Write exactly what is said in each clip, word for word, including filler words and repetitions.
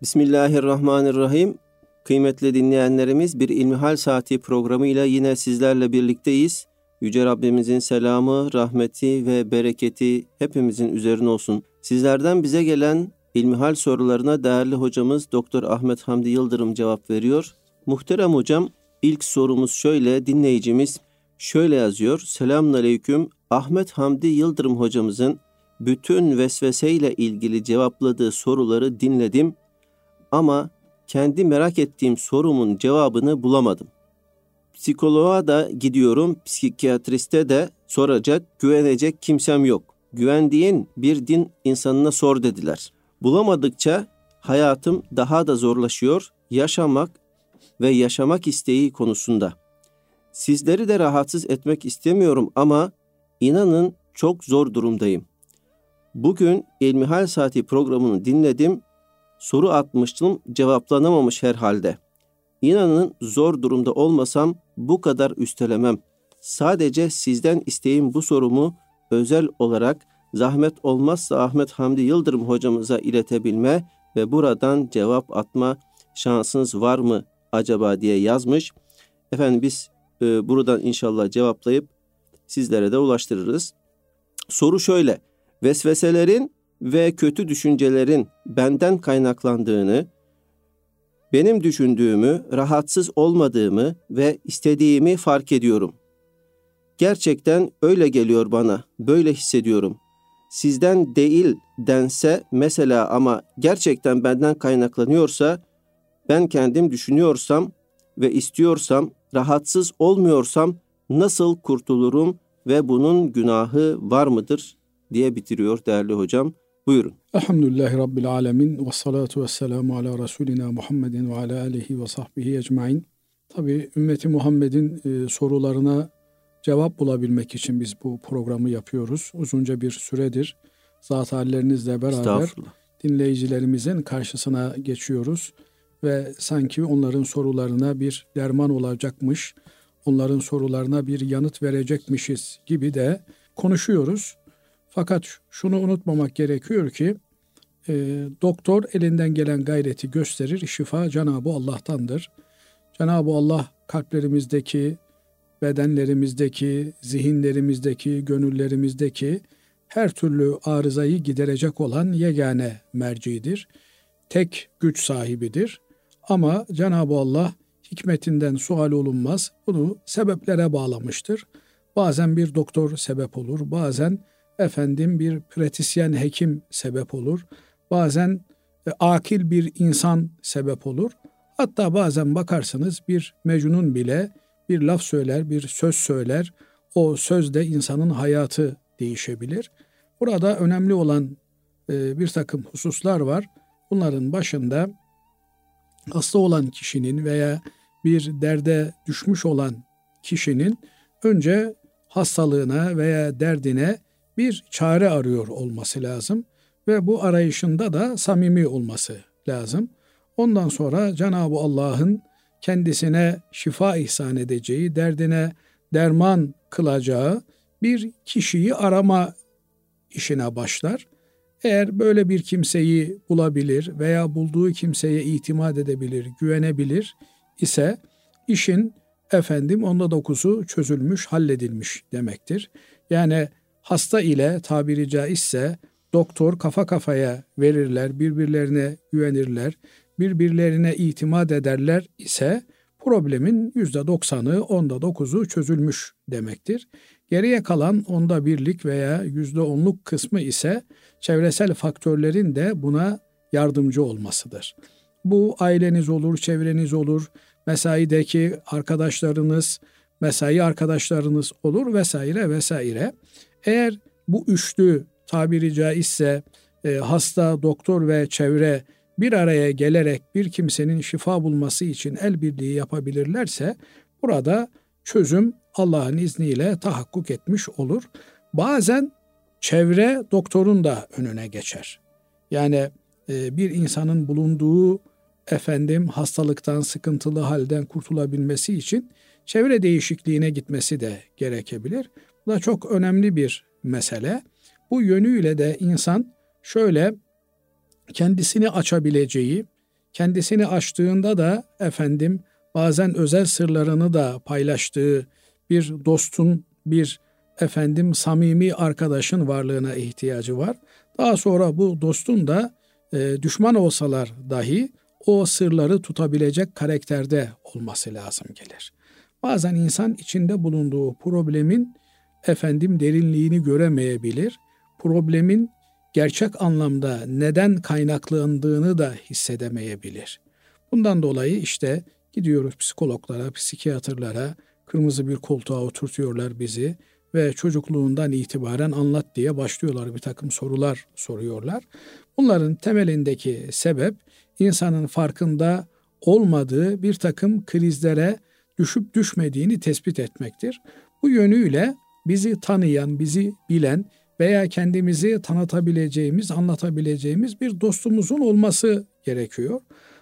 Bismillahirrahmanirrahim. Kıymetli dinleyenlerimiz, bir İlmihal Saati programıyla yine sizlerle birlikteyiz. Yüce Rabbimizin selamı, rahmeti ve bereketi hepimizin üzerine olsun. Sizlerden bize gelen İlmihal sorularına değerli hocamız Doktor Ahmet Hamdi Yıldırım cevap veriyor. Muhterem hocam, ilk sorumuz şöyle, dinleyicimiz şöyle yazıyor. Selamünaleyküm. Ahmet Hamdi Yıldırım hocamızın bütün vesveseyle ilgili cevapladığı soruları dinledim. Ama kendi merak ettiğim sorumun cevabını bulamadım. Psikoloğa da gidiyorum, psikiyatriste de soracak, güvenecek kimsem yok. Güvendiğin bir din insanına sor dediler. Bulamadıkça hayatım daha da zorlaşıyor, yaşamak ve yaşamak isteği konusunda. Sizleri de rahatsız etmek istemiyorum ama inanın çok zor durumdayım. Bugün İlmihal Saati programını dinledim. Soru atmıştım, cevaplanamamış herhalde. İnanın zor durumda olmasam bu kadar üstelemem. Sadece sizden isteğim bu sorumu özel olarak zahmet olmazsa Ahmet Hamdi Yıldırım hocamıza iletebilme ve buradan cevap atma şansınız var mı acaba diye yazmış. Efendim biz e, buradan inşallah cevaplayıp sizlere de ulaştırırız. Soru şöyle: vesveselerin ve kötü düşüncelerin benden kaynaklandığını, benim düşündüğümü, rahatsız olmadığımı ve istediğimi fark ediyorum. Gerçekten öyle geliyor bana, böyle hissediyorum. Sizden değil dense mesela ama gerçekten benden kaynaklanıyorsa, ben kendim düşünüyorsam ve istiyorsam, rahatsız olmuyorsam nasıl kurtulurum ve bunun günahı var mıdır diye bitiriyor değerli hocam. Buyurun. Elhamdülillahi Rabbil alemin ve salatu ve selamu ala Resulina Muhammedin ve ala alihi ve sahbihi ecmain. Tabi ümmeti Muhammed'in e, sorularına cevap bulabilmek için biz bu programı yapıyoruz. Uzunca bir süredir zat hallerinizle beraber dinleyicilerimizin karşısına geçiyoruz. Ve sanki onların sorularına bir derman olacakmış, onların sorularına bir yanıt verecekmişiz gibi de konuşuyoruz. Fakat şunu unutmamak gerekiyor ki e, doktor elinden gelen gayreti gösterir, şifa Cenab-ı Allah'tandır. Cenab-ı Allah kalplerimizdeki, bedenlerimizdeki, zihinlerimizdeki, gönüllerimizdeki her türlü arızayı giderecek olan yegane mercidir. Tek güç sahibidir. Ama Cenab-ı Allah hikmetinden sual olunmaz. Bunu sebeplere bağlamıştır. Bazen bir doktor sebep olur, bazen efendim bir pratisyen hekim sebep olur. Bazen e, akil bir insan sebep olur. Hatta bazen bakarsınız bir mecnun bile bir laf söyler, bir söz söyler. O sözde insanın hayatı değişebilir. Burada önemli olan e, bir takım hususlar var. Bunların başında hasta olan kişinin veya bir derde düşmüş olan kişinin önce hastalığına veya derdine bir çare arıyor olması lazım ve bu arayışında da samimi olması lazım. Ondan sonra Cenab-ı Allah'ın kendisine şifa ihsan edeceği, derdine derman kılacağı bir kişiyi arama işine başlar. Eğer böyle bir kimseyi bulabilir veya bulduğu kimseye itimat edebilir, güvenebilir ise işin efendim onda dokuzu çözülmüş, halledilmiş demektir. Yani hasta ile tabiri caizse doktor kafa kafaya verirler, birbirlerine güvenirler, birbirlerine itimat ederler ise problemin yüzde doksanı, onda dokuzu çözülmüş demektir. Geriye kalan onda birlik veya yüzde onluk kısmı ise çevresel faktörlerin de buna yardımcı olmasıdır. Bu aileniz olur, çevreniz olur, mesaideki arkadaşlarınız, mesai arkadaşlarınız olur vesaire vesaire. Eğer bu üçlü tabiri caizse e, hasta, doktor ve çevre bir araya gelerek bir kimsenin şifa bulması için el birliği yapabilirlerse burada çözüm Allah'ın izniyle tahakkuk etmiş olur. Bazen çevre doktorun da önüne geçer. Yani e, bir insanın bulunduğu efendim hastalıktan, sıkıntılı halden kurtulabilmesi için çevre değişikliğine gitmesi de gerekebilir. Bu da çok önemli bir mesele. Bu yönüyle de insan şöyle kendisini açabileceği, kendisini açtığında da efendim bazen özel sırlarını da paylaştığı bir dostun, bir efendim samimi arkadaşın varlığına ihtiyacı var. Daha sonra bu dostun da e, düşman olsalar dahi o sırları tutabilecek karakterde olması lazım gelir. Bazen insan içinde bulunduğu problemin efendim derinliğini göremeyebilir. Problemin gerçek anlamda neden kaynaklandığını da hissedemeyebilir. Bundan dolayı işte gidiyoruz psikologlara, psikiyatrlara, kırmızı bir koltuğa oturtuyorlar bizi ve çocukluğundan itibaren anlat diye başlıyorlar, bir takım sorular soruyorlar. Bunların temelindeki sebep insanın farkında olmadığı bir takım krizlere düşüp düşmediğini tespit etmektir. Bu yönüyle bizi tanıyan, bizi bilen veya kendimizi tanıtabileceğimiz, anlatabileceğimiz bir dostumuzun olması gerekiyor.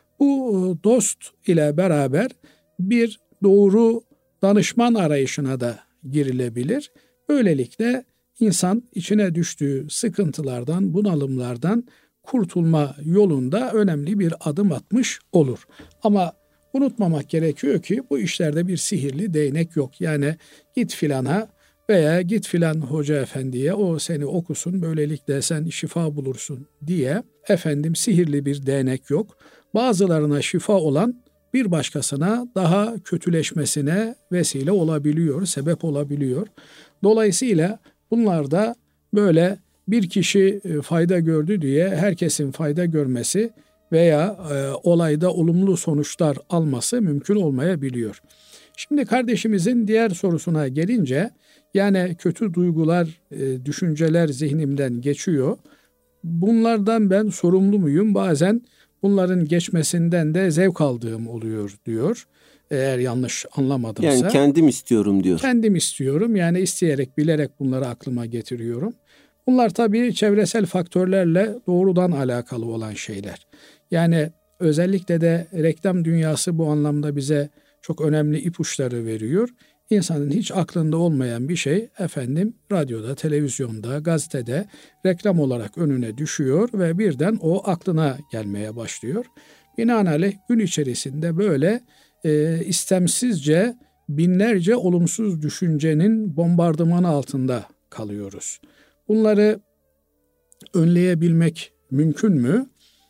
Bu dost ile beraber bir doğru danışman arayışına da girilebilir. Böylelikle insan içine düştüğü sıkıntılardan, bunalımlardan kurtulma yolunda önemli bir adım atmış olur. Ama unutmamak gerekiyor ki bu işlerde bir sihirli değnek yok. Yani git filana veya git filan hoca efendiye, o seni okusun, böylelikle sen şifa bulursun diye efendim sihirli bir değnek yok. Bazılarına şifa olan bir başkasına daha kötüleşmesine vesile olabiliyor, sebep olabiliyor. Dolayısıyla bunlar da böyle bir kişi fayda gördü diye herkesin fayda görmesi veya e, olayda olumlu sonuçlar alması mümkün olmayabiliyor. Şimdi kardeşimizin diğer sorusuna gelince, yani kötü duygular, e, düşünceler zihnimden geçiyor. Bunlardan ben sorumlu muyum? Bazen bunların geçmesinden de zevk aldığım oluyor diyor. Eğer yanlış anlamadımsa. Yani kendim istiyorum diyor. Kendim istiyorum. Yani isteyerek, bilerek bunları aklıma getiriyorum. Bunlar tabii çevresel faktörlerle doğrudan alakalı olan şeyler. Yani özellikle de reklam dünyası bu anlamda bize çok önemli ipuçları veriyor. İnsanın hiç aklında olmayan bir şey efendim radyoda, televizyonda, gazetede reklam olarak önüne düşüyor ve birden o aklına gelmeye başlıyor. Binaenaleyh gün içerisinde böyle e, istemsizce binlerce olumsuz düşüncenin bombardımanı altında kalıyoruz. Bunları önleyebilmek mümkün mü?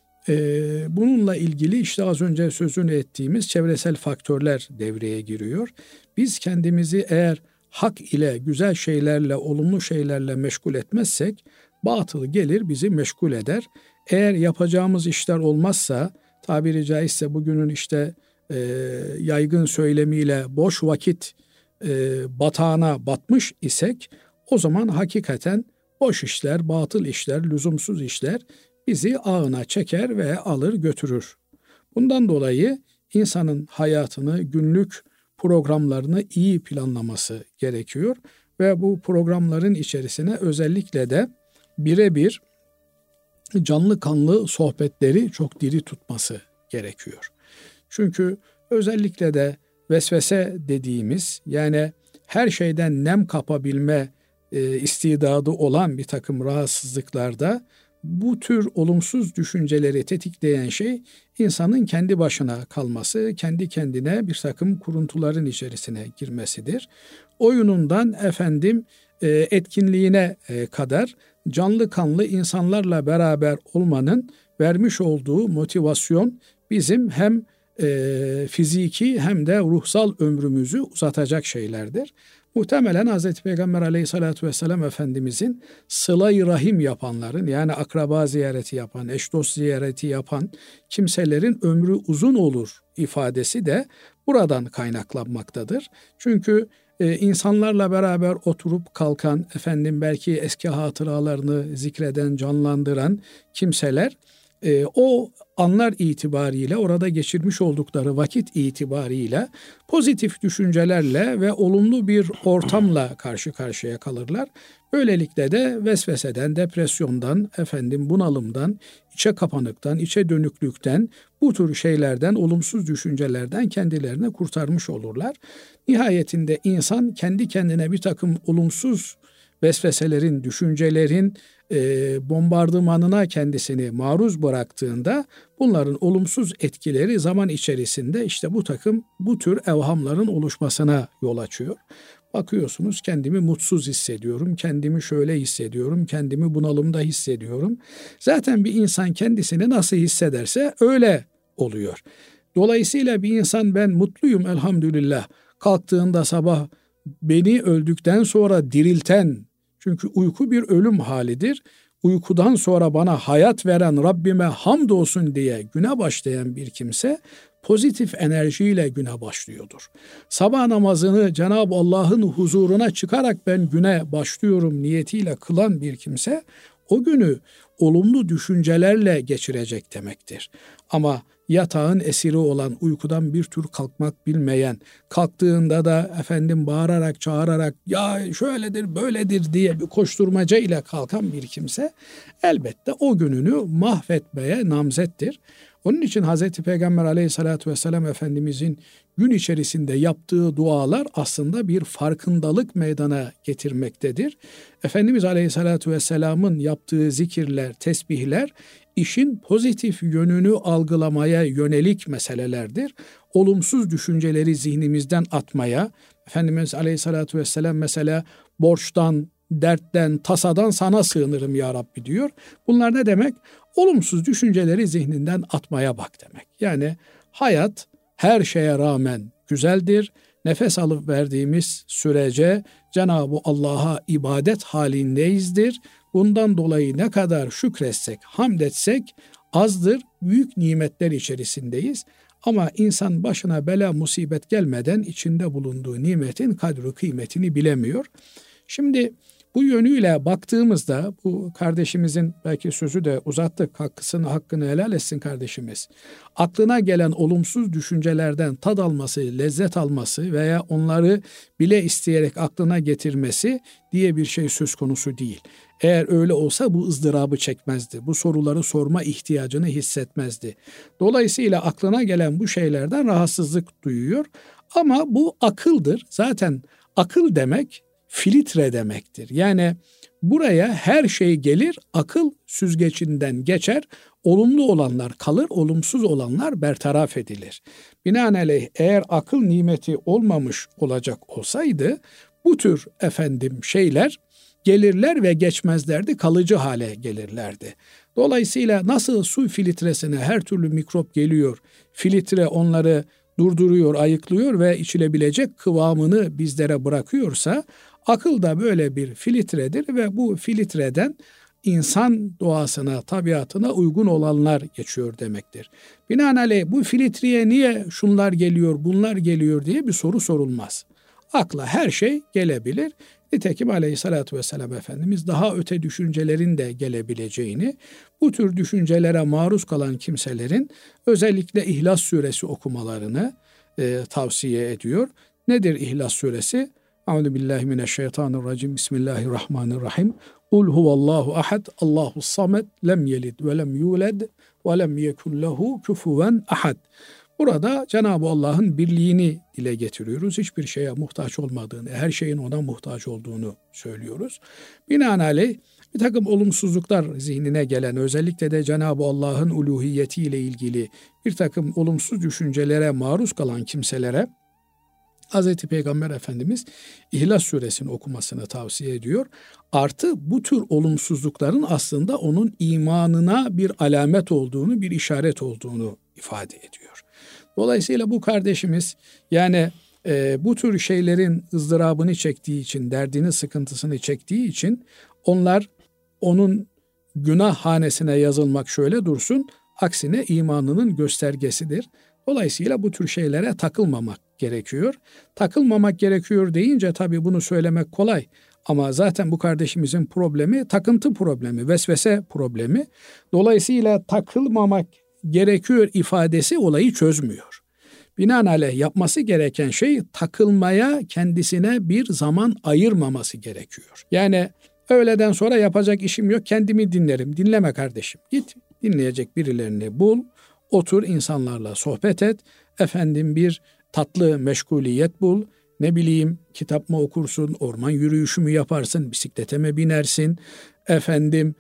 Ee, bununla ilgili işte az önce sözünü ettiğimiz çevresel faktörler devreye giriyor. Biz kendimizi eğer hak ile, güzel şeylerle, olumlu şeylerle meşgul etmezsek batıl gelir bizi meşgul eder. Eğer yapacağımız işler olmazsa, tabiri caizse bugünün işte e, yaygın söylemiyle boş vakit e, batağına batmış isek, o zaman hakikaten boş işler, batıl işler, lüzumsuz işler bizi ağına çeker ve alır götürür. Bundan dolayı insanın hayatını, günlük programlarını iyi planlaması gerekiyor ve bu programların içerisine özellikle de birebir canlı kanlı sohbetleri çok diri tutması gerekiyor. Çünkü özellikle de vesvese dediğimiz, yani her şeyden nem kapabilme e, istidadı olan bir takım rahatsızlıklarda bu tür olumsuz düşünceleri tetikleyen şey insanın kendi başına kalması, kendi kendine bir takım kuruntuların içerisine girmesidir. Oyunundan efendim etkinliğine kadar canlı kanlı insanlarla beraber olmanın vermiş olduğu motivasyon bizim hem fiziki hem de ruhsal ömrümüzü uzatacak şeylerdir. Muhtemelen Hazreti Peygamber Aleyhisselatü Vesselam Efendimizin sıla-i rahim yapanların, yani akraba ziyareti yapan, eş dost ziyareti yapan kimselerin ömrü uzun olur ifadesi de buradan kaynaklanmaktadır. Çünkü e, insanlarla beraber oturup kalkan, efendim belki eski hatıralarını zikreden, canlandıran kimseler e, o anlar itibariyle, orada geçirmiş oldukları vakit itibariyle pozitif düşüncelerle ve olumlu bir ortamla karşı karşıya kalırlar. Böylelikle de vesveseden, depresyondan, efendim bunalımdan, içe kapanıktan, içe dönüklükten, bu tür şeylerden, olumsuz düşüncelerden kendilerini kurtarmış olurlar. Nihayetinde insan kendi kendine bir takım olumsuz vesveselerin, düşüncelerin e, bombardımanına kendisini maruz bıraktığında bunların olumsuz etkileri zaman içerisinde işte bu takım bu tür evhamların oluşmasına yol açıyor. Bakıyorsunuz kendimi mutsuz hissediyorum, kendimi şöyle hissediyorum, kendimi bunalımda hissediyorum. Zaten bir insan kendisini nasıl hissederse öyle oluyor. Dolayısıyla bir insan ben mutluyum elhamdülillah kalktığında sabah beni öldükten sonra dirilten, çünkü uyku bir ölüm halidir. Uykudan sonra bana hayat veren Rabbime hamdolsun diye güne başlayan bir kimse pozitif enerjiyle güne başlıyordur. Sabah namazını Cenab-ı Allah'ın huzuruna çıkarak ben güne başlıyorum niyetiyle kılan bir kimse o günü olumlu düşüncelerle geçirecek demektir. Ama yatağın esiri olan, uykudan bir tür kalkmak bilmeyen, kalktığında da efendim bağırarak, çağırarak ya şöyledir, böyledir diye bir koşturmaca ile kalkan bir kimse elbette o gününü mahvetmeye namzettir. Onun için Hazreti Peygamber Aleyhisselatü Vesselam Efendimizin gün içerisinde yaptığı dualar aslında bir farkındalık meydana getirmektedir. Efendimiz Aleyhisselatü Vesselam'ın yaptığı zikirler, tesbihler işin pozitif yönünü algılamaya yönelik meselelerdir. Olumsuz düşünceleri zihnimizden atmaya, Efendimiz Aleyhisselatü Vesselam mesela borçtan, dertten, tasadan sana sığınırım ya Rabbi diyor. Bunlar ne demek? Olumsuz düşünceleri zihninden atmaya bak demek. Yani hayat her şeye rağmen güzeldir. Nefes alıp verdiğimiz sürece Cenab-ı Allah'a ibadet halindeyizdir. Bundan dolayı ne kadar şükretsek, hamd etsek azdır. Büyük nimetler içerisindeyiz. Ama insan başına bela musibet gelmeden içinde bulunduğu nimetin kadri kıymetini bilemiyor. Şimdi bu yönüyle baktığımızda bu kardeşimizin belki sözü de uzattık, hakkısını hakkını helal etsin kardeşimiz. Aklına gelen olumsuz düşüncelerden tad alması, lezzet alması veya onları bile isteyerek aklına getirmesi diye bir şey söz konusu değil. Eğer öyle olsa bu ızdırabı çekmezdi. Bu soruları sorma ihtiyacını hissetmezdi. Dolayısıyla aklına gelen bu şeylerden rahatsızlık duyuyor. Ama bu akıldır. Zaten akıl demek filtre demektir. Yani buraya her şey gelir, akıl süzgecinden geçer, olumlu olanlar kalır, olumsuz olanlar bertaraf edilir. Binaenaleyh eğer akıl nimeti olmamış olacak olsaydı bu tür efendim şeyler gelirler ve geçmezlerdi, kalıcı hale gelirlerdi. Dolayısıyla nasıl su filtresine her türlü mikrop geliyor, filtre onları durduruyor, ayıklıyor ve içilebilecek kıvamını bizlere bırakıyorsa, akıl da böyle bir filtredir ve bu filtreden insan doğasına, tabiatına uygun olanlar geçiyor demektir. Binaenaleyh bu filtreye niye şunlar geliyor, bunlar geliyor diye bir soru sorulmaz. Akla her şey gelebilir. Nitekim Aleyhisselatü Vesselam Efendimiz daha öte düşüncelerin de gelebileceğini, bu tür düşüncelere maruz kalan kimselerin özellikle İhlas Suresi okumalarını e, tavsiye ediyor. Nedir İhlas Suresi? Euzubillahimineşşeytanirracim. Bismillahirrahmanirrahim. Kul huvallahu ahad, Allahu samed, lem yelid ve lem yulad ve lem yekun lehu kufuven ahad. Burada Cenab-ı Allah'ın birliğini dile getiriyoruz. Hiçbir şeye muhtaç olmadığını, her şeyin ona muhtaç olduğunu söylüyoruz. Binaenaleyh bir takım olumsuzluklar zihnine gelen, özellikle de Cenab-ı Allah'ın uluhiyetiyle ilgili bir takım olumsuz düşüncelere maruz kalan kimselere Hz. Peygamber Efendimiz İhlas Suresini okumasını tavsiye ediyor. Artı bu tür olumsuzlukların aslında onun imanına bir alamet olduğunu, bir işaret olduğunu ifade ediyor. Dolayısıyla bu kardeşimiz yani e, bu tür şeylerin ızdırabını çektiği için, derdini, sıkıntısını çektiği için onlar onun günah hanesine yazılmak şöyle dursun, aksine imanının göstergesidir. Dolayısıyla bu tür şeylere takılmamak gerekiyor. Takılmamak gerekiyor deyince tabii bunu söylemek kolay. Ama zaten bu kardeşimizin problemi takıntı problemi, vesvese problemi. Dolayısıyla takılmamak gerekiyor ifadesi olayı çözmüyor. Binaenaleyh yapması gereken şey takılmaya kendisine bir zaman ayırmaması gerekiyor. Yani öğleden sonra yapacak işim yok, kendimi dinlerim. Dinleme kardeşim. Git dinleyecek birilerini bul. Otur insanlarla sohbet et. Efendim bir tatlı meşguliyet bul. ne bileyim kitap mı okursun, orman yürüyüşü mü yaparsın, bisiklete mi binersin, efendim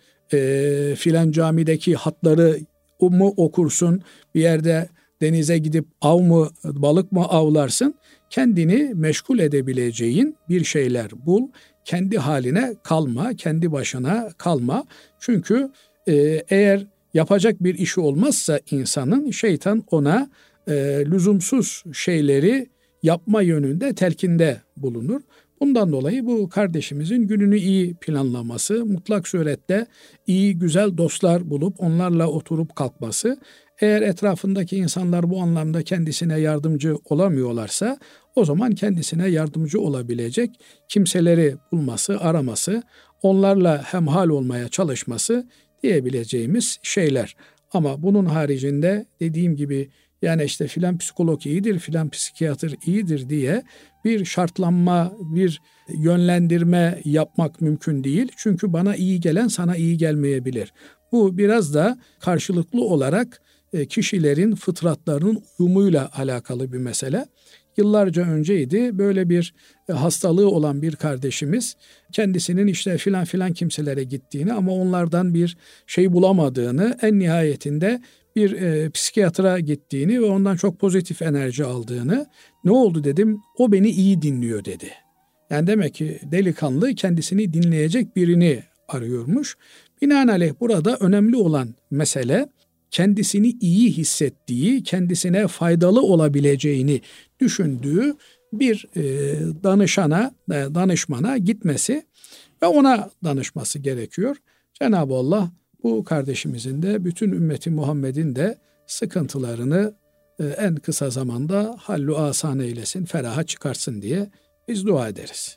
e, filan camideki hatları mu okursun, bir yerde denize gidip av mı, balık mı avlarsın? Kendini meşgul edebileceğin bir şeyler bul. Kendi haline kalma, kendi başına kalma. Çünkü e, eğer yapacak bir işi olmazsa insanın, şeytan ona e, lüzumsuz şeyleri yapma yönünde telkinde bulunur. Bundan dolayı bu kardeşimizin gününü iyi planlaması, mutlak surette iyi, güzel dostlar bulup onlarla oturup kalkması, eğer etrafındaki insanlar bu anlamda kendisine yardımcı olamıyorlarsa, o zaman kendisine yardımcı olabilecek kimseleri bulması, araması, onlarla hemhal olmaya çalışması diyebileceğimiz şeyler. Ama bunun haricinde dediğim gibi yani işte filan psikolog iyidir, filan psikiyatr iyidir diye bir şartlanma, bir yönlendirme yapmak mümkün değil. Çünkü bana iyi gelen sana iyi gelmeyebilir. Bu biraz da karşılıklı olarak kişilerin fıtratlarının uyumuyla alakalı bir mesele. Yıllarca önceydi, böyle bir hastalığı olan bir kardeşimiz kendisinin işte filan filan kimselere gittiğini ama onlardan bir şey bulamadığını, en nihayetinde bir e, psikiyatra gittiğini ve ondan çok pozitif enerji aldığını, ne oldu dedim, o beni iyi dinliyor dedi. Yani demek ki delikanlı kendisini dinleyecek birini arıyormuş. Binaenaleyh burada önemli olan mesele kendisini iyi hissettiği, kendisine faydalı olabileceğini düşündüğü bir e, danışana, e, danışmana gitmesi ve ona danışması gerekiyor. Cenab-ı Allah bu kardeşimizin de bütün ümmeti Muhammed'in de sıkıntılarını e, en kısa zamanda hallu asan eylesin, feraha çıkarsın diye biz dua ederiz.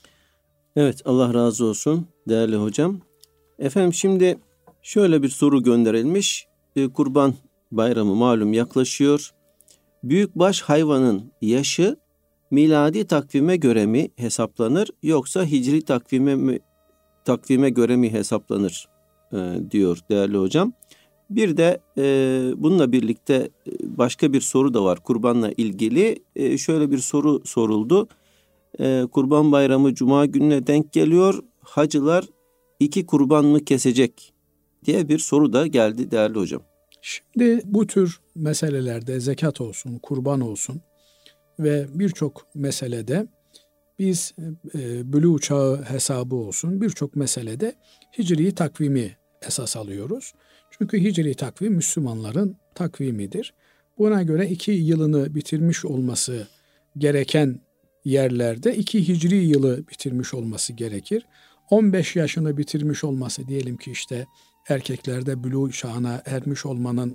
Evet, Allah razı olsun değerli hocam. Efendim şimdi şöyle bir soru gönderilmiş. E, Kurban Bayramı malum yaklaşıyor. Büyükbaş hayvanın yaşı miladi takvime göre mi hesaplanır yoksa hicri takvime mi, takvime göre mi hesaplanır e, diyor değerli hocam. Bir de e, bununla birlikte başka bir soru da var kurbanla ilgili. E, şöyle bir soru soruldu. E, Kurban Bayramı Cuma gününe denk geliyor. Hacılar iki kurban mı kesecek diye bir soru da geldi değerli hocam. Şimdi bu tür meselelerde zekat olsun, kurban olsun ve birçok meselede biz e, bülû çağı hesabı olsun, birçok meselede hicri takvimi esas alıyoruz. Çünkü hicri takvim Müslümanların takvimidir. Buna göre iki yılını bitirmiş olması gereken yerlerde iki hicri yılı bitirmiş olması gerekir. on beş yaşını bitirmiş olması, diyelim ki işte erkeklerde bülû çağına ermiş olmanın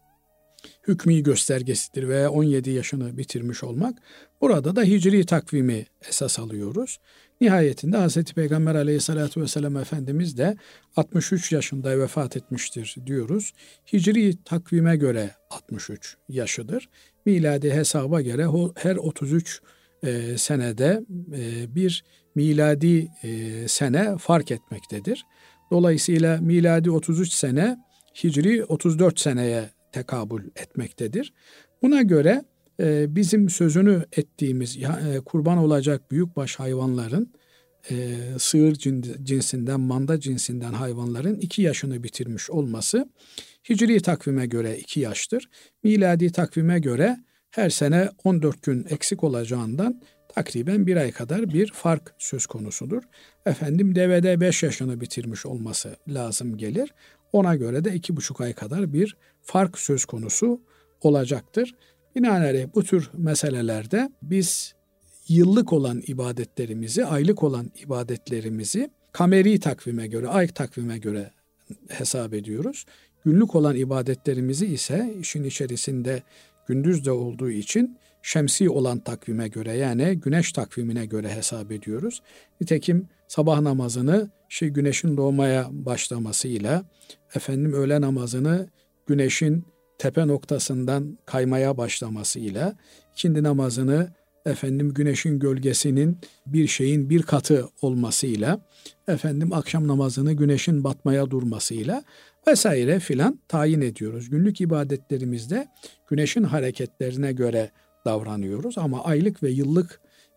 hükmü göstergesidir veya on yedi yaşını bitirmiş olmak. Burada da hicri takvimi esas alıyoruz. Nihayetinde Hazreti Peygamber Aleyhisselatü Vesselam Efendimiz de altmış üç yaşında vefat etmiştir diyoruz. Hicri takvime göre altmış üç yaşıdır. Miladi hesaba göre her otuz üç e, senede e, bir miladi e, sene fark etmektedir. Dolayısıyla miladi otuz üç sene, hicri otuz dört seneye tekabül etmektedir. Buna göre e, bizim sözünü ettiğimiz e, kurban olacak büyükbaş hayvanların, e, sığır cinsinden, manda cinsinden hayvanların iki yaşını bitirmiş olması hicri takvime göre iki yaştır. Miladi takvime göre her sene on dört gün eksik olacağından takriben bir ay kadar bir fark söz konusudur. Efendim devede beş yaşını bitirmiş olması lazım gelir. Ona göre de iki buçuk ay kadar bir fark söz konusu olacaktır. Binaenaleyh bu tür meselelerde biz yıllık olan ibadetlerimizi, aylık olan ibadetlerimizi kameri takvime göre, ay takvime göre hesap ediyoruz. Günlük olan ibadetlerimizi ise işin içerisinde gündüz de olduğu için şemsi olan takvime göre, yani güneş takvimine göre hesap ediyoruz. Nitekim sabah namazını şey güneşin doğmaya başlamasıyla, efendim öğle namazını güneşin tepe noktasından kaymaya başlamasıyla, ikindi namazını efendim güneşin gölgesinin bir şeyin bir katı olmasıyla, efendim akşam namazını güneşin batmaya durmasıyla vesaire filan tayin ediyoruz. Günlük ibadetlerimizde güneşin hareketlerine göre davranıyoruz ama aylık ve yıllık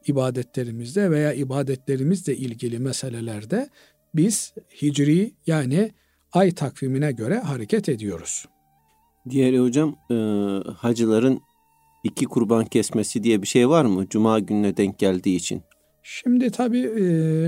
ibadetlerimizde veya ibadetlerimizle ilgili meselelerde biz hicri yani ay takvimine göre hareket ediyoruz. Diğeri hocam e, hacıların iki kurban kesmesi diye bir şey var mı? Cuma gününe denk geldiği için. Şimdi tabii e,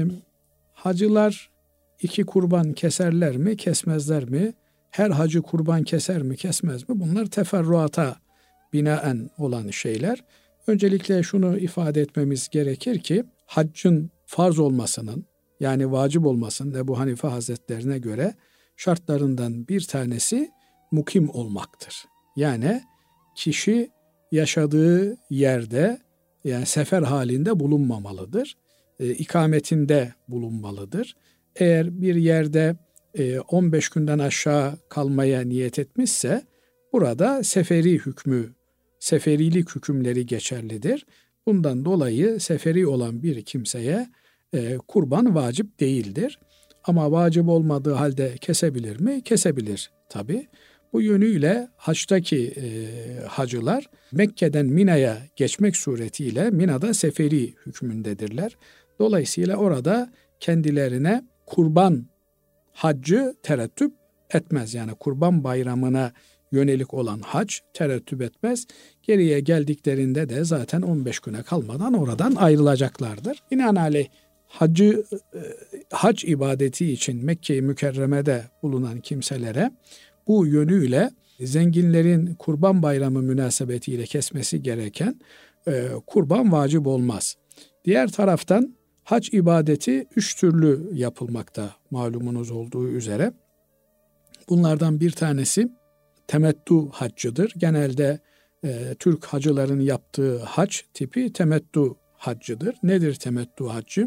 hacılar iki kurban keserler mi, kesmezler mi? Her hacı kurban keser mi, kesmez mi? Bunlar teferruata binaen olan şeyler. Öncelikle şunu ifade etmemiz gerekir ki haccın farz olmasının yani vacip olmasının Ebu Hanife Hazretlerine göre şartlarından bir tanesi mukim olmaktır. Yani kişi yaşadığı yerde yani sefer halinde bulunmamalıdır. E, ikametinde bulunmalıdır. Eğer bir yerde e, on beş günden aşağı kalmaya niyet etmişse burada seferi hükmü, seferilik hükümleri geçerlidir. Bundan dolayı seferi olan bir kimseye e, kurban vacip değildir. Ama vacip olmadığı halde kesebilir mi? Kesebilir tabii. Bu yönüyle haçtaki e, hacılar Mekke'den Mina'ya geçmek suretiyle Mina'da seferi hükmündedirler. Dolayısıyla orada kendilerine kurban haccı terettüp etmez. Yani kurban bayramına yönelik olan hac terettüp etmez. Geriye geldiklerinde de zaten on beş güne kalmadan oradan ayrılacaklardır. Binaenaleyh hacı, hac ibadeti için Mekke-i Mükerreme'de bulunan kimselere bu yönüyle zenginlerin kurban bayramı münasebetiyle kesmesi gereken e, kurban vacip olmaz. Diğer taraftan hac ibadeti üç türlü yapılmakta malumunuz olduğu üzere. Bunlardan bir tanesi temettü haccıdır. Genelde e, Türk hacıların yaptığı hac tipi temettü haccıdır. Nedir temettü haccı?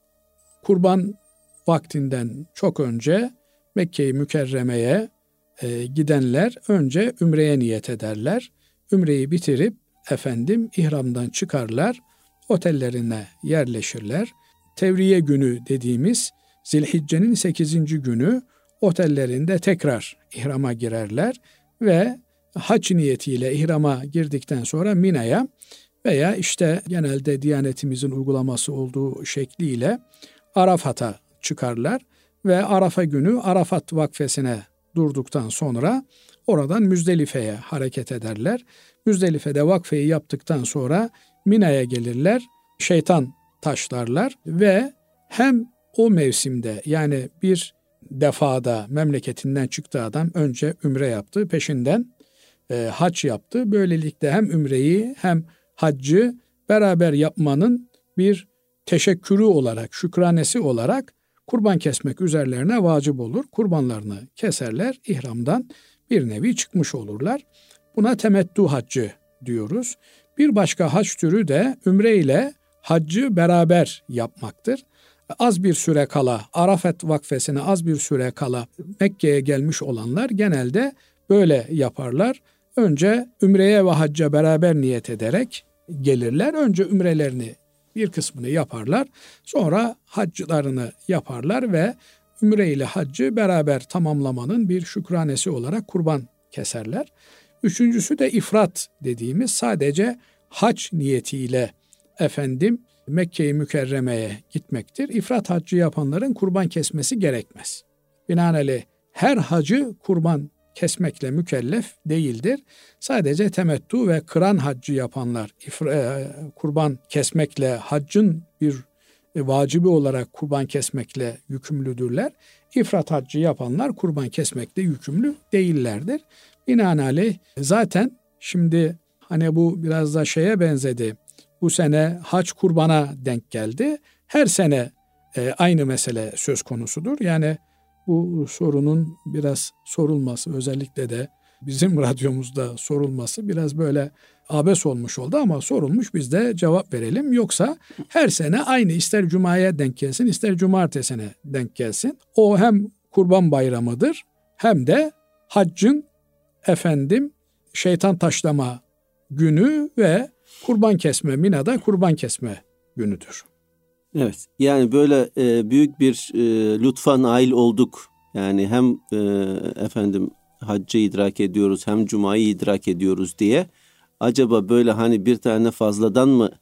Kurban vaktinden çok önce Mekke-i Mükerreme'ye e, gidenler önce ümreye niyet ederler. Ümreyi bitirip efendim ihramdan çıkarlar, otellerine yerleşirler. Tevriye günü dediğimiz Zilhicce'nin sekizinci günü otellerinde tekrar ihrama girerler ve hac niyetiyle ihrama girdikten sonra Mina'ya veya işte genelde Diyanetimizin uygulaması olduğu şekliyle Arafat'a çıkarlar ve Arafa günü Arafat vakfesine durduktan sonra oradan Müzdelife'ye hareket ederler. Müzdelife'de vakfeyi yaptıktan sonra Mina'ya gelirler, şeytan taşlarlar ve hem o mevsimde yani bir defada memleketinden çıktığı adam önce ümre yaptı, peşinden e, hac yaptı. Böylelikle hem ümreyi hem haccı beraber yapmanın bir teşekkürü olarak, şükranesi olarak kurban kesmek üzerlerine vacip olur. Kurbanlarını keserler, ihramdan bir nevi çıkmış olurlar. Buna temettü haccı diyoruz. Bir başka hac türü de ümre ile haccı beraber yapmaktır. Az bir süre kala, Arafat vakfesine az bir süre kala Mekke'ye gelmiş olanlar genelde böyle yaparlar. Önce ümreye ve hacca beraber niyet ederek gelirler. Önce ümrelerini bir kısmını yaparlar. Sonra haccılarını yaparlar ve ümre ile haccı beraber tamamlamanın bir şükranesi olarak kurban keserler. Üçüncüsü de ifrat dediğimiz sadece hac niyetiyle efendim Mekke-i Mükerreme'ye gitmektir. İfrat haccı yapanların kurban kesmesi gerekmez. Binaenaleyh her hacı kurban kesmekle mükellef değildir. Sadece temettü ve kıran haccı yapanlar ifra, kurban kesmekle haccın bir vacibi olarak kurban kesmekle yükümlüdürler. İfrat haccı yapanlar kurban kesmekle yükümlü değillerdir. Binaenaleyh zaten şimdi hani bu biraz da şeye benzedi. Bu sene hac kurbana denk geldi. Her sene e, aynı mesele söz konusudur. Yani bu sorunun biraz sorulması, özellikle de bizim radyomuzda sorulması biraz böyle abes olmuş oldu ama sorulmuş, biz de cevap verelim. Yoksa her sene aynı, ister cumaya denk gelsin ister cumartesine denk gelsin. O hem kurban bayramıdır hem de haccın efendim şeytan taşlama günü ve kurban kesme, Mina'da kurban kesme günüdür. Evet, yani böyle e, büyük bir e, lütfa nail olduk. Yani hem e, efendim haccı idrak ediyoruz hem cumayı idrak ediyoruz diye. Acaba böyle hani bir tane fazladan mı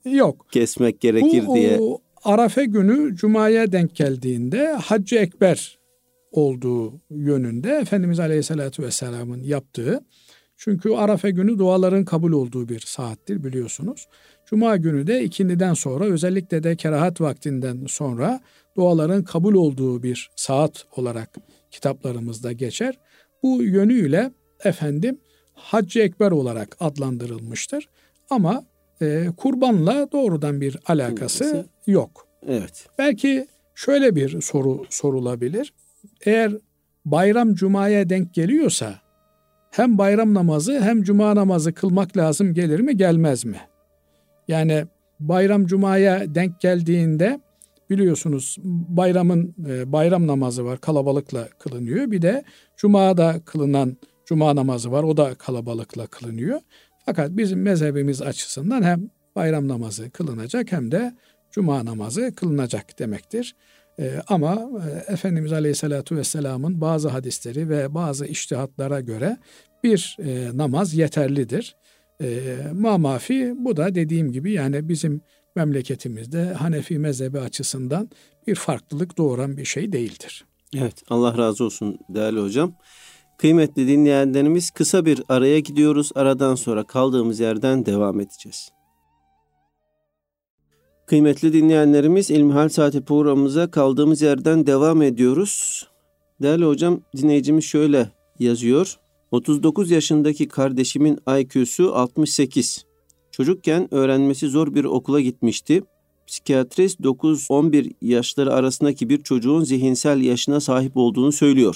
yok. Kesmek gerekir bu, diye. Bu Arafe günü Cuma'ya denk geldiğinde Hac-ı Ekber olduğu yönünde Efendimiz Aleyhisselatü Vesselam'ın yaptığı. Çünkü Arafe günü duaların kabul olduğu bir saattir biliyorsunuz. Cuma günü de ikindiden sonra, özellikle de kerahat vaktinden sonra duaların kabul olduğu bir saat olarak kitaplarımızda geçer. Bu yönüyle efendim Hac-ı Ekber olarak adlandırılmıştır. Ama e, kurbanla doğrudan bir alakası yok. Evet. Belki şöyle bir soru sorulabilir. Eğer bayram Cuma'ya denk geliyorsa hem bayram namazı hem cuma namazı kılmak lazım gelir mi gelmez mi? Yani bayram Cuma'ya denk geldiğinde biliyorsunuz bayramın bayram namazı var, kalabalıkla kılınıyor. Bir de Cuma'da kılınan cuma namazı var, o da kalabalıkla kılınıyor. Fakat bizim mezhebimiz açısından hem bayram namazı kılınacak hem de cuma namazı kılınacak demektir. Ee, ama e, Efendimiz Aleyhisselatü Vesselam'ın bazı hadisleri ve bazı içtihatlara göre bir e, namaz yeterlidir. E, mamafi bu da dediğim gibi yani bizim memleketimizde Hanefi mezhebi açısından bir farklılık doğuran bir şey değildir. Evet, Allah razı olsun değerli hocam. Kıymetli dinleyenlerimiz, kısa bir araya gidiyoruz. Aradan sonra kaldığımız yerden devam edeceğiz. Kıymetli dinleyenlerimiz, İlmihal Saati programımıza kaldığımız yerden devam ediyoruz. Değerli hocam, dinleyicimiz şöyle yazıyor. otuz dokuz yaşındaki kardeşimin I Q'su altmış sekiz. Çocukken öğrenmesi zor bir okula gitmişti. Psikiyatrist dokuz on bir yaşları arasındaki bir çocuğun zihinsel yaşına sahip olduğunu söylüyor.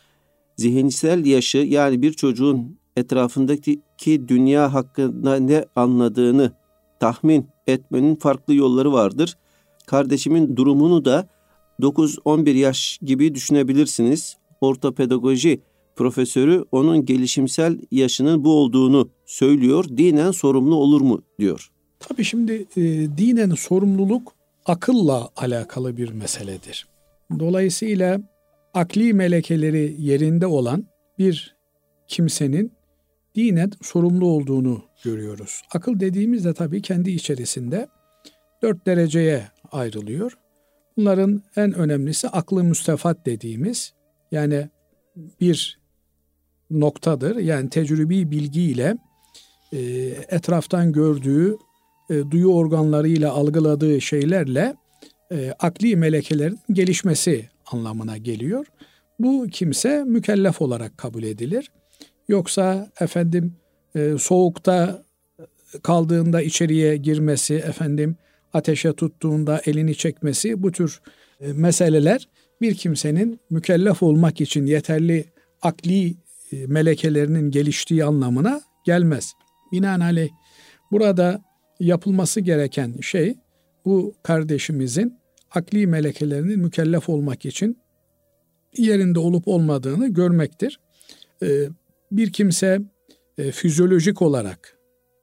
Zihinsel yaşı, yani bir çocuğun etrafındaki dünya hakkında ne anladığını tahmin etmenin farklı yolları vardır. Kardeşimin durumunu da dokuz on bir yaş gibi düşünebilirsiniz. Ortopedagoji profesörü onun gelişimsel yaşının bu olduğunu söylüyor. Dinen sorumlu olur mu diyor. Tabii şimdi e, dinen sorumluluk akılla alakalı bir meseledir. Dolayısıyla akli melekeleri yerinde olan bir kimsenin dinen sorumlu olduğunu görüyoruz. Akıl dediğimizde tabii kendi içerisinde dört dereceye ayrılıyor. Bunların en önemlisi aklı müstefat dediğimiz, yani bir noktadır. Yani tecrübi bilgiyle e, etraftan gördüğü, e, duyu organlarıyla algıladığı şeylerle e, akli melekelerin gelişmesi anlamına geliyor. Bu kimse mükellef olarak kabul edilir. Yoksa efendim e, soğukta kaldığında içeriye girmesi, efendim ateşe tuttuğunda elini çekmesi, bu tür e, meseleler bir kimsenin mükellef olmak için yeterli akli e, melekelerinin geliştiği anlamına gelmez. Binaenaleyh burada yapılması gereken şey bu kardeşimizin akli melekelerinin mükellef olmak için yerinde olup olmadığını görmektir. E, bir kimse e, fizyolojik olarak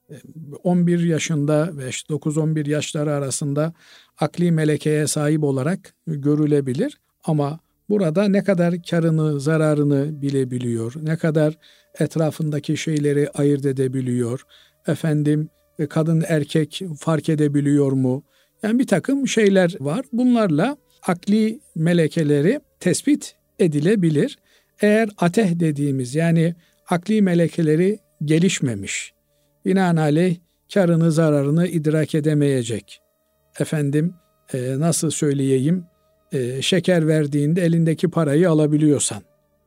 on bir yaşında ve dokuz on bir yaşları arasında akli melekeye sahip olarak görülebilir. Ama burada ne kadar karını, zararını bilebiliyor, ne kadar etrafındaki şeyleri ayırt edebiliyor, efendim kadın erkek fark edebiliyor mu? Yani bir takım şeyler var. Bunlarla akli melekeleri tespit edilebilir. Eğer ateh dediğimiz, yani akli melekeleri gelişmemiş, binaenaleyh karını zararını idrak edemeyecek, efendim e, nasıl söyleyeyim, e, şeker verdiğinde elindeki parayı alabiliyorsan,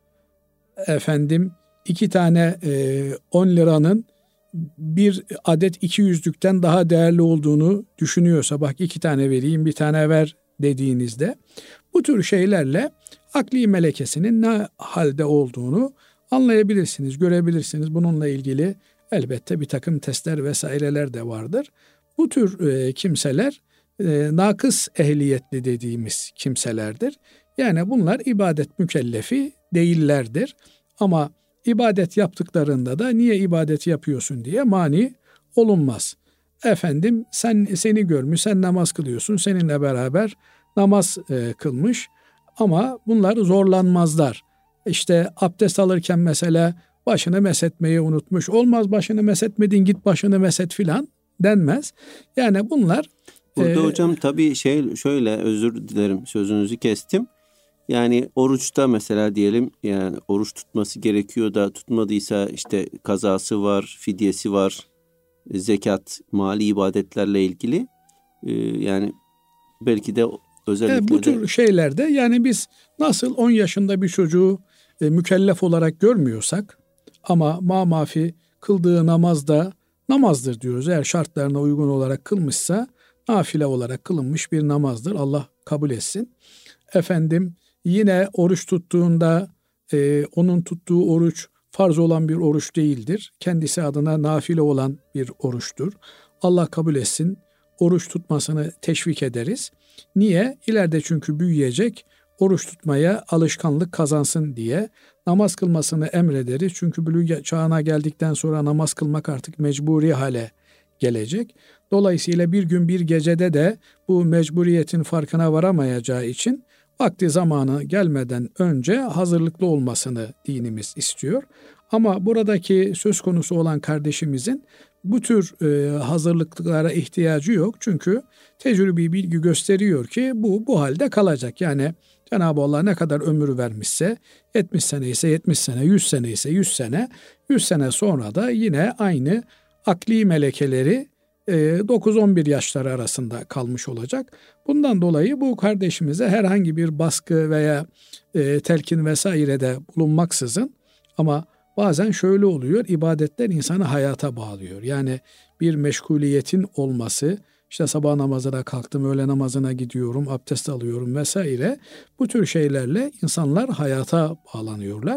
efendim iki tane e, on liranın bir adet iki yüzlükten daha değerli olduğunu düşünüyorsa, bak iki tane vereyim bir tane ver dediğinizde, bu tür şeylerle akli melekesinin ne halde olduğunu anlayabilirsiniz, görebilirsiniz. Bununla ilgili elbette bir takım testler vesaireler de vardır. Bu tür e, kimseler e, nakıs ehliyetli dediğimiz kimselerdir. Yani bunlar ibadet mükellefi değillerdir. Ama ibadet yaptıklarında da niye ibadet yapıyorsun diye mani olunmaz. Efendim sen seni görmüş, sen namaz kılıyorsun, seninle beraber namaz e, kılmış ama bunlar zorlanmazlar. İşte abdest alırken mesela başını mesetmeyi unutmuş. Olmaz, başını mesetmedin, git başını meset filan denmez. Yani bunlar... Burada e, hocam tabii şey şöyle, özür dilerim sözünüzü kestim. Yani oruçta mesela diyelim, yani oruç tutması gerekiyor da tutmadıysa işte kazası var, fidyesi var, zekat, mali ibadetlerle ilgili. Ee, yani belki de özellikle yani bu tür de... şeylerde yani biz nasıl on yaşında bir çocuğu e, mükellef olarak görmüyorsak ama ma mafi kıldığı namaz da namazdır diyoruz. Eğer şartlarına uygun olarak kılmışsa nafile olarak kılınmış bir namazdır. Allah kabul etsin. Efendim yine oruç tuttuğunda e, onun tuttuğu oruç farz olan bir oruç değildir. Kendisi adına nafile olan bir oruçtur. Allah kabul etsin. Oruç tutmasını teşvik ederiz. Niye? İleride çünkü büyüyecek, oruç tutmaya alışkanlık kazansın diye namaz kılmasını emrederiz. Çünkü bülûg çağına geldikten sonra namaz kılmak artık mecburi hale gelecek. Dolayısıyla bir gün bir gecede de bu mecburiyetin farkına varamayacağı için vakti zamanı gelmeden önce hazırlıklı olmasını dinimiz istiyor. Ama buradaki söz konusu olan kardeşimizin bu tür e, hazırlıklara ihtiyacı yok. Çünkü tecrübi bilgi gösteriyor ki bu bu halde kalacak. Yani Cenab-ı Allah ne kadar ömür vermişse, yetmiş sene ise yetmiş sene, yüz sene ise yüz sene, yüz sene sonra da yine aynı akli melekeleri dokuz on bir yaşları arasında kalmış olacak. Bundan dolayı bu kardeşimize herhangi bir baskı veya e, telkin vesairede bulunmaksızın, ama bazen şöyle oluyor, ibadetler insanı hayata bağlıyor. Yani bir meşguliyetin olması, işte sabah namazına kalktım, öğle namazına gidiyorum, abdest alıyorum vesaire, bu tür şeylerle insanlar hayata bağlanıyorlar.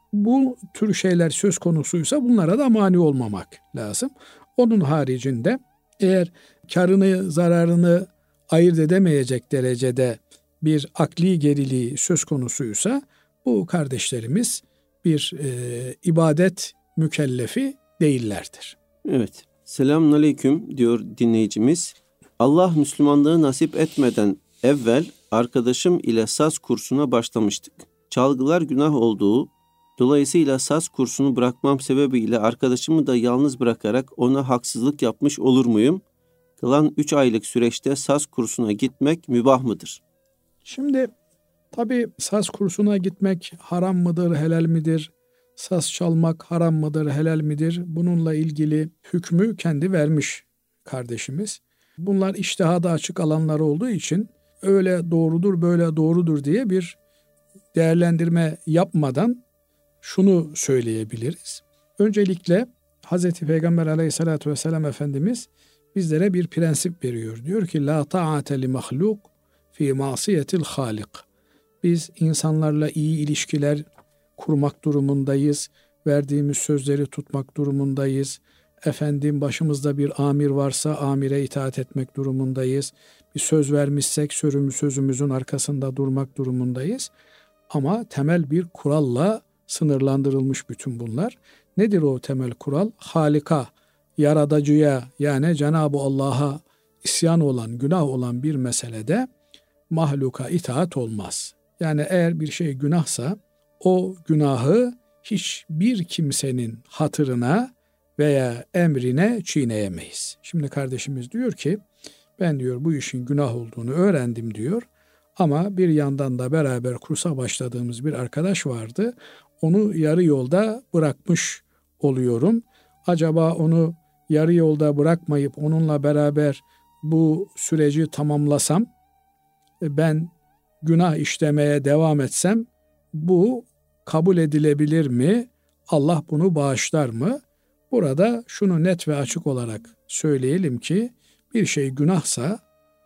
Bu tür şeyler söz konusuysa bunlara da mani olmamak lazım. Onun haricinde eğer karını zararını ayırt edemeyecek derecede bir akli geriliği söz konusuysa bu kardeşlerimiz bir e, ibadet mükellefi değillerdir. Evet. Selamünaleyküm diyor dinleyicimiz. Allah Müslümanlığı nasip etmeden evvel arkadaşım ile saz kursuna başlamıştık. Çalgılar günah olduğu, dolayısıyla saz kursunu bırakmam sebebiyle arkadaşımı da yalnız bırakarak ona haksızlık yapmış olur muyum? Kalan üç aylık süreçte saz kursuna gitmek mübah mıdır? Şimdi tabii saz kursuna gitmek haram mıdır, helal midir? Saz çalmak haram mıdır, helal midir? Bununla ilgili hükmü kendi vermiş kardeşimiz. Bunlar içtihada açık alanlar olduğu için öyle doğrudur, böyle doğrudur diye bir değerlendirme yapmadan şunu söyleyebiliriz. Öncelikle Hz. Peygamber aleyhissalatü vesselam Efendimiz bizlere bir prensip veriyor. Diyor ki la ta'ate li mahluk fi masiyetil halik. Biz insanlarla iyi ilişkiler kurmak durumundayız. Verdiğimiz sözleri tutmak durumundayız. Efendim başımızda bir amir varsa amire itaat etmek durumundayız. Bir söz vermişsek sözümüz, sözümüzün arkasında durmak durumundayız. Ama temel bir kuralla sınırlandırılmış bütün bunlar. Nedir o temel kural? Halika, yaratıcıya, yani Cenab-ı Allah'a isyan olan, günah olan bir meselede mahluka itaat olmaz. Yani eğer bir şey günahsa o günahı hiçbir kimsenin hatırına veya emrine çiğneyemeyiz. Şimdi kardeşimiz diyor ki ben diyor bu işin günah olduğunu öğrendim diyor. Ama bir yandan da beraber kursa başladığımız bir arkadaş vardı. Onu yarı yolda bırakmış oluyorum. Acaba onu yarı yolda bırakmayıp onunla beraber bu süreci tamamlasam, ben günah işlemeye devam etsem bu kabul edilebilir mi? Allah bunu bağışlar mı? Burada şunu net ve açık olarak söyleyelim ki bir şey günahsa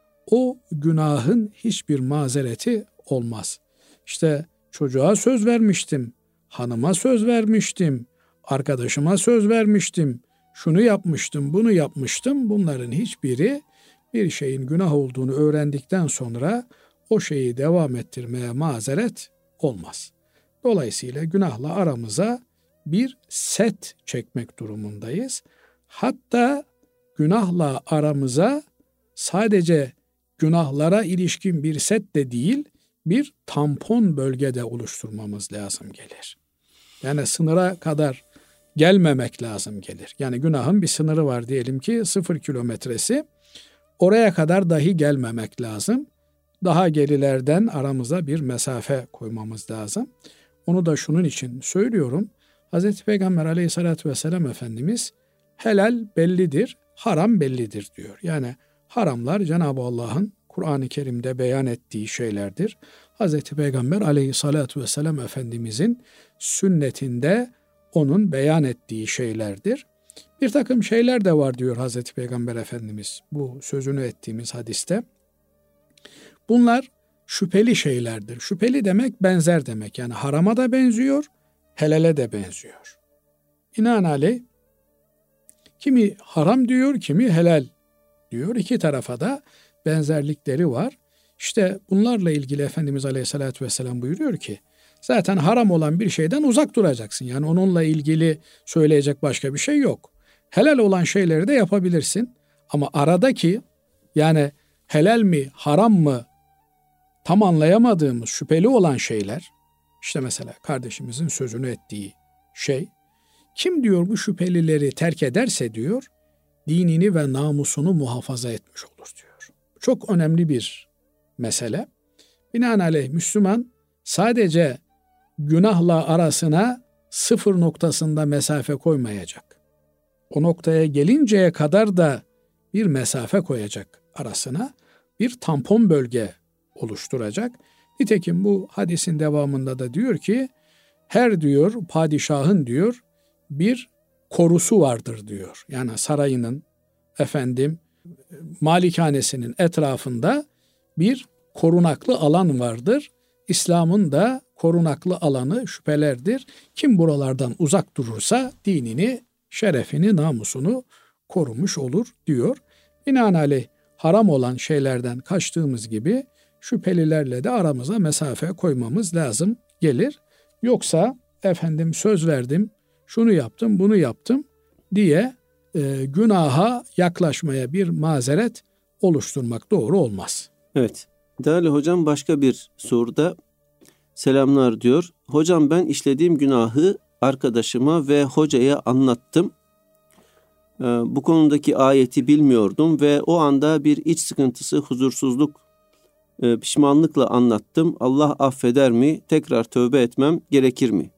o günahın hiçbir mazereti olmaz. İşte çocuğa söz vermiştim, hanıma söz vermiştim, arkadaşıma söz vermiştim, şunu yapmıştım, bunu yapmıştım. Bunların hiçbiri bir şeyin günah olduğunu öğrendikten sonra o şeyi devam ettirmeye mazeret olmaz. Dolayısıyla günahla aramıza bir set çekmek durumundayız. Hatta günahla aramıza sadece günahlara ilişkin bir set de değil, bir tampon bölgede oluşturmamız lazım gelir. Yani sınıra kadar gelmemek lazım gelir. Yani günahın bir sınırı var, diyelim ki sıfır kilometresi. Oraya kadar dahi gelmemek lazım. Daha gerilerden aramıza bir mesafe koymamız lazım. Onu da şunun için söylüyorum. Hazreti Peygamber aleyhissalatü vesselam Efendimiz helal bellidir, haram bellidir diyor. Yani haramlar Cenab-ı Allah'ın Kur'an-ı Kerim'de beyan ettiği şeylerdir. Hazreti Peygamber aleyhissalatü vesselam Efendimizin sünnetinde onun beyan ettiği şeylerdir. Bir takım şeyler de var diyor Hazreti Peygamber Efendimiz bu sözünü ettiğimiz hadiste. Bunlar şüpheli şeylerdir. Şüpheli demek benzer demek. Yani harama da benziyor, helale de benziyor. Binaenaleyh kimi haram diyor, kimi helal diyor. İki tarafa da benzerlikleri var. İşte bunlarla ilgili Efendimiz Aleyhisselatü Vesselam buyuruyor ki, zaten haram olan bir şeyden uzak duracaksın. Yani onunla ilgili söyleyecek başka bir şey yok. Helal olan şeyleri de yapabilirsin. Ama aradaki, yani helal mi, haram mı tam anlayamadığımız şüpheli olan şeyler, işte mesela kardeşimizin sözünü ettiği şey, kim diyor bu şüphelileri terk ederse diyor, dinini ve namusunu muhafaza etmiş olur diyor. Çok önemli bir mesele. Binaenaleyh Müslüman sadece günahla arasına sıfır noktasında mesafe koymayacak. O noktaya gelinceye kadar da bir mesafe koyacak arasına, bir tampon bölge oluşturacak. Nitekim bu hadisin devamında da diyor ki, her diyor padişahın diyor bir korusu vardır diyor. Yani sarayının, efendim malikanesinin etrafında bir korunaklı alan vardır. İslam'ın da korunaklı alanı şüphelerdir. Kim buralardan uzak durursa dinini, şerefini, namusunu korumuş olur diyor. Binaenaleyh haram olan şeylerden kaçtığımız gibi şüphelilerle de aramıza mesafe koymamız lazım gelir. Yoksa efendim söz verdim, şunu yaptım, bunu yaptım diye e, günaha yaklaşmaya bir mazeret oluşturmak doğru olmaz. Evet. Değerli hocam, başka bir soruda selamlar diyor. Hocam, ben işlediğim günahı arkadaşıma ve hocaya anlattım. Ee, bu konudaki ayeti bilmiyordum ve o anda bir iç sıkıntısı, huzursuzluk, e, pişmanlıkla anlattım. Allah affeder mi? Tekrar tövbe etmem gerekir mi?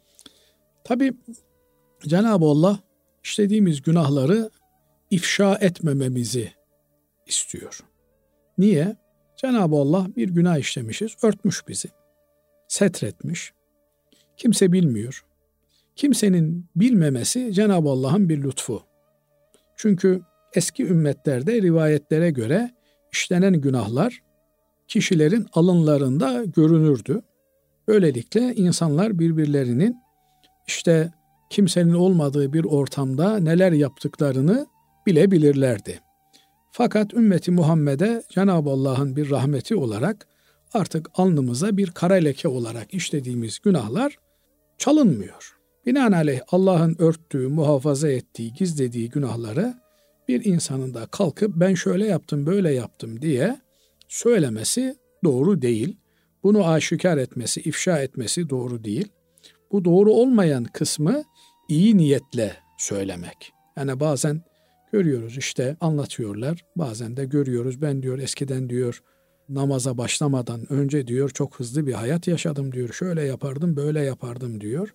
Tabii Cenab-ı Allah işlediğimiz günahları ifşa etmememizi istiyor. Niye? Cenab-ı Allah bir günah işlemişiz, örtmüş bizi, setretmiş. Kimse bilmiyor. Kimsenin bilmemesi Cenab-ı Allah'ın bir lütfu. Çünkü eski ümmetlerde rivayetlere göre işlenen günahlar kişilerin alınlarında görünürdü. Böylelikle insanlar birbirlerinin işte kimsenin olmadığı bir ortamda neler yaptıklarını bilebilirlerdi. Fakat ümmeti Muhammed'e Cenab-ı Allah'ın bir rahmeti olarak artık alnımıza bir kara leke olarak işlediğimiz günahlar çalınmıyor. Binaenaleyh Allah'ın örttüğü, muhafaza ettiği, gizlediği günahları bir insanın da kalkıp ben şöyle yaptım, böyle yaptım diye söylemesi doğru değil. Bunu aşikar etmesi, ifşa etmesi doğru değil. Bu doğru olmayan kısmı iyi niyetle söylemek. Yani bazen görüyoruz işte anlatıyorlar, bazen de görüyoruz ben diyor eskiden diyor namaza başlamadan önce diyor çok hızlı bir hayat yaşadım diyor. Şöyle yapardım, böyle yapardım diyor.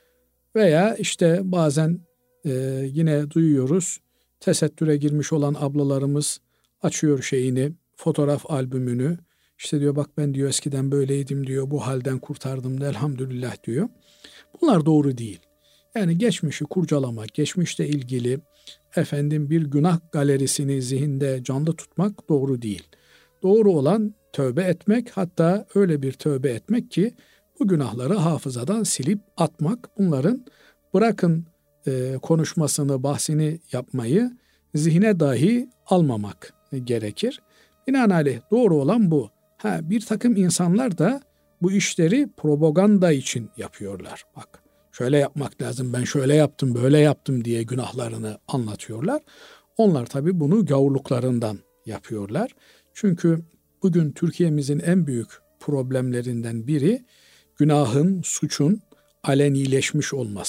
Veya işte bazen e, yine duyuyoruz tesettüre girmiş olan ablalarımız açıyor şeyini, fotoğraf albümünü. İşte diyor bak ben diyor eskiden böyleydim diyor, bu halden kurtardım da elhamdülillah diyor. Bunlar doğru değil. Yani geçmişi kurcalamak, geçmişle ilgili efendim bir günah galerisini zihinde canlı tutmak doğru değil. Doğru olan tövbe etmek, hatta öyle bir tövbe etmek ki bu günahları hafızadan silip atmak. Bunların bırakın e, konuşmasını, bahsini yapmayı zihne dahi almamak gerekir. Binaenaleyh doğru olan bu. Ha, bir takım insanlar da bu işleri propaganda için yapıyorlar. Bak şöyle yapmak lazım, ben şöyle yaptım, böyle yaptım diye günahlarını anlatıyorlar. Onlar tabii bunu gavurluklarından yapıyorlar. Çünkü bugün Türkiye'mizin en büyük problemlerinden biri günahın, suçun alenileşmiş olması.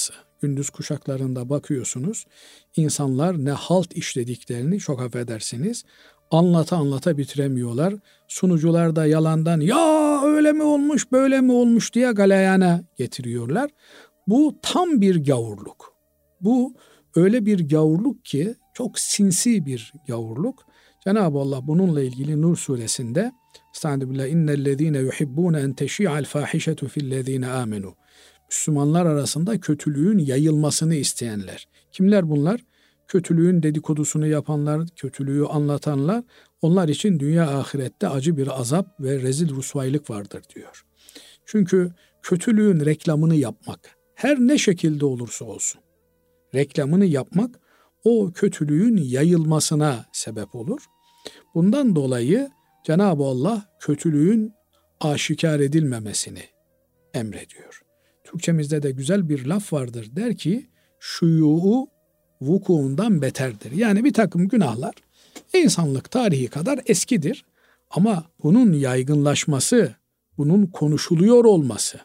gündüz kuşaklarında bakıyorsunuz, insanlar ne halt işlediklerini, çok affedersiniz, anlata anlata bitiremiyorlar. Sunucular da yalandan ya öyle mi olmuş böyle mi olmuş diye galeyana getiriyorlar. Bu tam bir gavurluk. Bu öyle bir gavurluk ki çok sinsi bir gavurluk. Cenab-ı Allah bununla ilgili Nur suresinde Estağfirullah innellezîne yuhibbûne en teşî'al fâhişetu fillezîne âmenû. Müslümanlar arasında kötülüğün yayılmasını isteyenler. Kimler bunlar? Kötülüğün dedikodusunu yapanlar, kötülüğü anlatanlar. Onlar için dünya ahirette acı bir azap ve rezil rusvaylık vardır diyor. Çünkü kötülüğün reklamını yapmak, her ne şekilde olursa olsun, reklamını yapmak o kötülüğün yayılmasına sebep olur. Bundan dolayı Cenab-ı Allah kötülüğün aşikar edilmemesini emrediyor. Türkçemizde de güzel bir laf vardır. Der ki şuyu'u vukuundan beterdir. Yani bir takım günahlar insanlık tarihi kadar eskidir. Ama bunun yaygınlaşması, bunun konuşuluyor olması,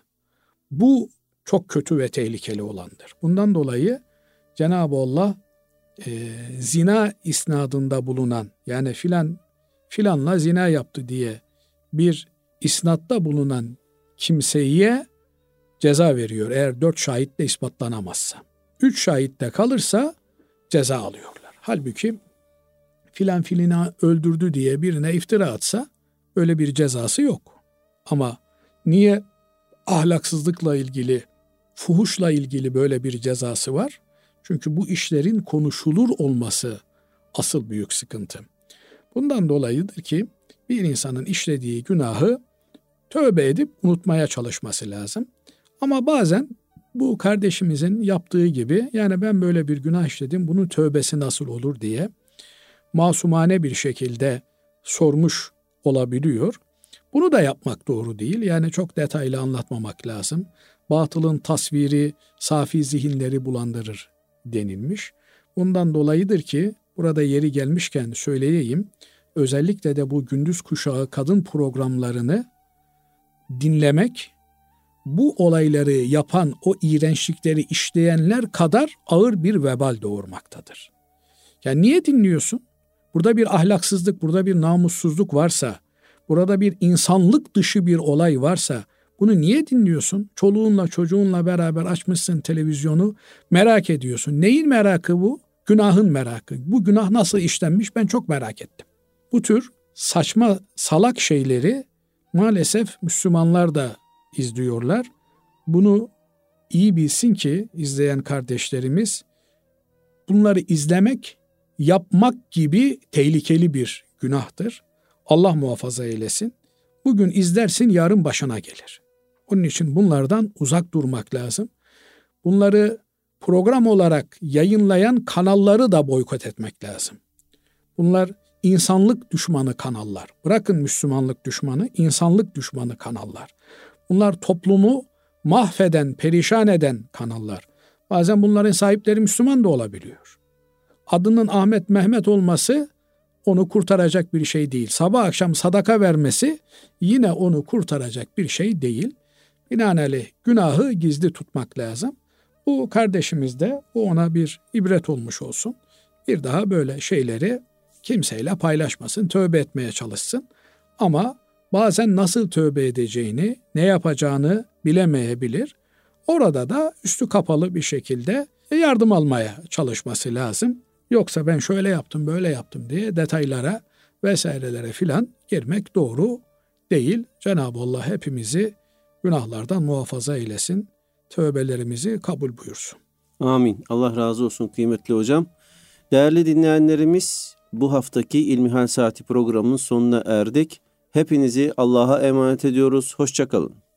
bu çok kötü ve tehlikeli olandır. Bundan dolayı Cenab-ı Allah e, zina isnadında bulunan, yani filan filanla zina yaptı diye bir isnatta bulunan kimseye ceza veriyor. Eğer dört şahitle ispatlanamazsa. Üç şahitte kalırsa ceza alıyorlar. Halbuki filan filina öldürdü diye birine iftira atsa öyle bir cezası yok. Ama niye ahlaksızlıkla ilgili, fuhuşla ilgili böyle bir cezası var? Çünkü bu işlerin konuşulur olması asıl büyük sıkıntı. Bundan dolayıdır ki bir insanın işlediği günahı tövbe edip unutmaya çalışması lazım. Ama bazen bu kardeşimizin yaptığı gibi, yani ben böyle bir günah işledim, bunun tövbesi nasıl olur diye masumane bir şekilde sormuş olabiliyor. Bunu da yapmak doğru değil. Yani çok detaylı anlatmamak lazım. Batılın tasviri safi zihinleri bulandırır denilmiş. Bundan dolayıdır ki burada yeri gelmişken söyleyeyim. Özellikle de bu gündüz kuşağı kadın programlarını dinlemek, bu olayları yapan, o iğrençlikleri işleyenler kadar ağır bir vebal doğurmaktadır. Yani niye dinliyorsun? Burada bir ahlaksızlık, burada bir namussuzluk varsa, burada bir insanlık dışı bir olay varsa bunu niye dinliyorsun? Çoluğunla çocuğunla beraber açmışsın televizyonu, merak ediyorsun. Neyin merakı bu? Günahın merakı. Bu günah nasıl işlenmiş ben çok merak ettim. Bu tür saçma salak şeyleri maalesef Müslümanlar da izliyorlar. Bunu iyi bilsin ki izleyen kardeşlerimiz, bunları izlemek, yapmak gibi tehlikeli bir günahtır. Allah muhafaza eylesin. Bugün izlersin, yarın başına gelir. Onun için bunlardan uzak durmak lazım. Bunları program olarak yayınlayan kanalları da boykot etmek lazım. Bunlar insanlık düşmanı kanallar. Bırakın Müslümanlık düşmanı, insanlık düşmanı kanallar. Bunlar toplumu mahveden, perişan eden kanallar. Bazen bunların sahipleri Müslüman da olabiliyor. Adının Ahmet Mehmet olması onu kurtaracak bir şey değil. Sabah akşam sadaka vermesi yine onu kurtaracak bir şey değil. Binaenaleyh günahı gizli tutmak lazım. Bu kardeşimiz de bu ona bir ibret olmuş olsun. Bir daha böyle şeyleri kimseyle paylaşmasın, tövbe etmeye çalışsın. Ama bazen nasıl tövbe edeceğini, ne yapacağını bilemeyebilir. Orada da üstü kapalı bir şekilde yardım almaya çalışması lazım. Yoksa ben şöyle yaptım, böyle yaptım diye detaylara vesairelere filan girmek doğru değil. Cenab-ı Allah hepimizi günahlardan muhafaza eylesin. Tövbelerimizi kabul buyursun. Amin. Allah razı olsun kıymetli hocam. Değerli dinleyenlerimiz, bu haftaki İlmihal Saati programının sonuna erdik. Hepinizi Allah'a emanet ediyoruz. Hoşça kalın.